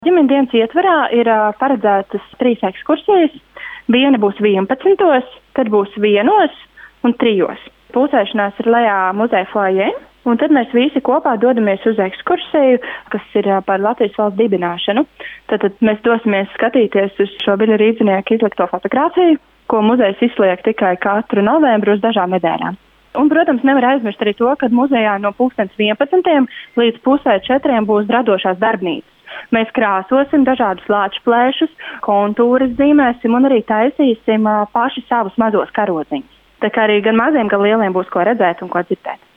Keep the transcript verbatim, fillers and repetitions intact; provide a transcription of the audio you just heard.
Ģimenes dienas ietvarā ir uh, paredzētas trīs ekskursijas. Viena būs vienpadsmitos, tad būs vienos un trijos. Pulcēšanās ir lejā muzeja foajē, un tad mēs visi kopā dodamies uz ekskursiju, kas ir uh, par Latvijas valsts dibināšanu. Tad, tad mēs dosimies skatīties uz šo Viļa Rīdzinieku izlikto fotogrāfiju, ko muzejs izliek tikai katru novembru uz dažām nedēļām. Un, protams, nevar aizmirst arī to, ka muzejā no pulkstens vienpadsmitiem līdz pusē četriem būs radošās darbnīcas. Mēs krāsosim dažādus lāču plēšus, kontūras zīmēsim un arī taisīsim paši savus mazos karodziņus. Tā kā arī gan maziem, gan lieliem būs ko redzēt un ko dzirdēt.